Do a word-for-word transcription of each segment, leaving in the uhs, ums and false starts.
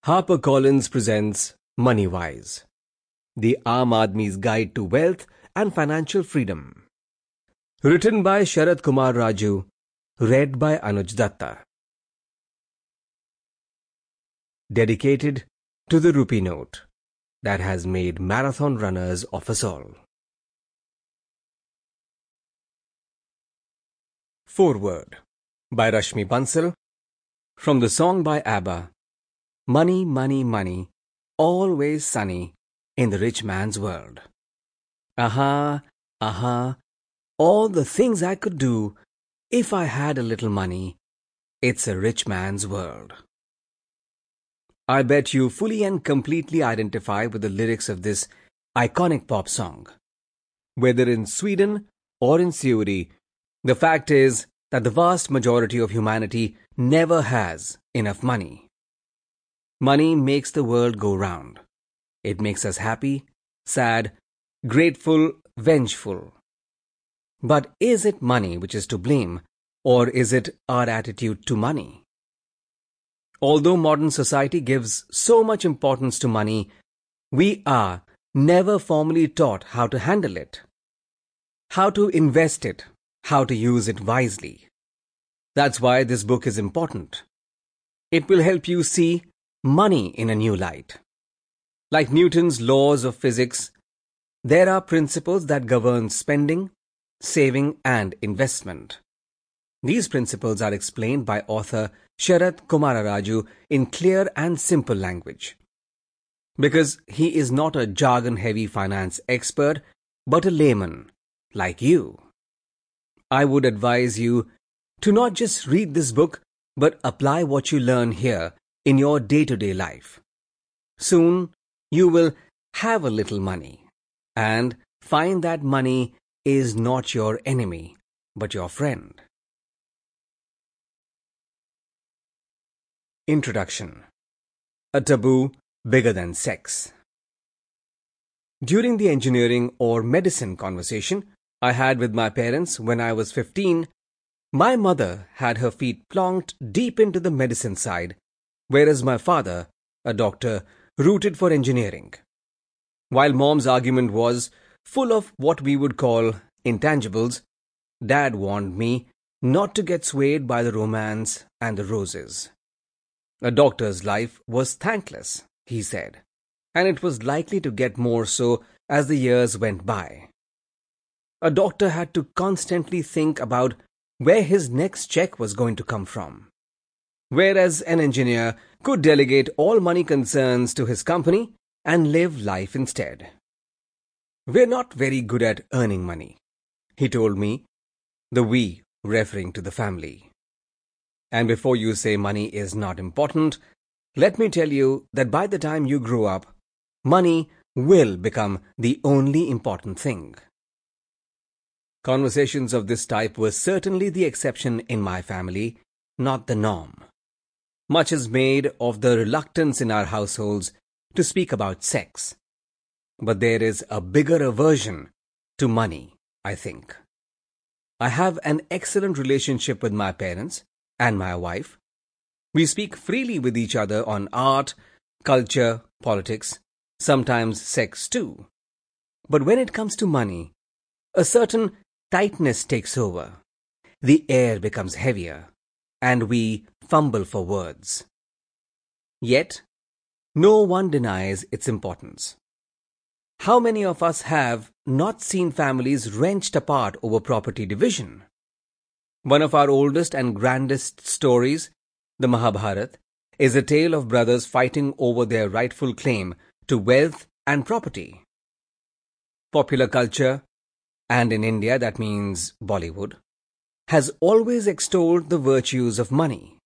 HarperCollins presents MoneyWise, the Aam Aadmi's Guide to Wealth and Financial Freedom. Written by Sharath Kumar Raju, read by Anuj Datta. Dedicated to the rupee note that has made marathon runners of us all. Foreword by Rashmi Bansal, from the song by ABBA, Money, Money, Money, always sunny in the rich man's world. Aha, aha, all the things I could do if I had a little money. It's a rich man's world. I bet you fully and completely identify with the lyrics of this iconic pop song. Whether in Sweden or in Saudi, the fact is that the vast majority of humanity never has enough money. Money makes the world go round. It makes us happy, sad, grateful, vengeful. But is it money which is to blame, or is it our attitude to money? Although modern society gives so much importance to money, we are never formally taught how to handle it, how to invest it, how to use it wisely. That's why this book is important. It will help you see money in a new light. Like Newton's laws of physics, there are principles that govern spending, saving and investment. These principles are explained by author Sharath Kumar Raju in clear and simple language. Because he is not a jargon-heavy finance expert, but a layman, like you. I would advise you to not just read this book, but apply what you learn here in your day-to-day life. Soon, you will have a little money and find that money is not your enemy, but your friend. Introduction. A taboo bigger than sex. During the engineering or medicine conversation I had with my parents when I was fifteen, my mother had her feet plonked deep into the medicine side, whereas my father, a doctor, rooted for engineering. While mom's argument was full of what we would call intangibles, Dad warned me not to get swayed by the romance and the roses. A doctor's life was thankless, he said, and it was likely to get more so as the years went by. A doctor had to constantly think about where his next check was going to come from, whereas an engineer could delegate all money concerns to his company and live life instead. We're not very good at earning money, he told me, the we referring to the family. And before you say money is not important, let me tell you that by the time you grow up, money will become the only important thing. Conversations of this type were certainly the exception in my family, not the norm. Much is made of the reluctance in our households to speak about sex. But there is a bigger aversion to money, I think. I have an excellent relationship with my parents and my wife. We speak freely with each other on art, culture, politics, sometimes sex too. But when it comes to money, a certain tightness takes over. The air becomes heavier, and we fumble for words. Yet, no one denies its importance. How many of us have not seen families wrenched apart over property division? One of our oldest and grandest stories, the Mahabharata, is a tale of brothers fighting over their rightful claim to wealth and property. Popular culture, and in India that means Bollywood, has always extolled the virtues of money.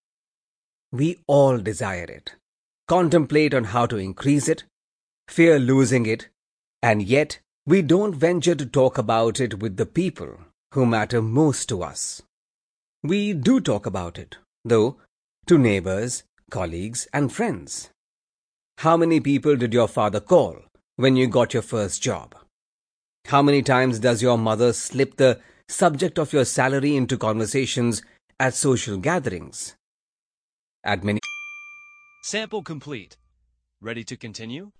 We all desire it, contemplate on how to increase it, fear losing it, and yet we don't venture to talk about it with the people who matter most to us. We do talk about it, though, to neighbors, colleagues, and friends. How many people did your father call when you got your first job? How many times does your mother slip the subject of your salary into conversations at social gatherings? At many... Sample complete. Ready to continue?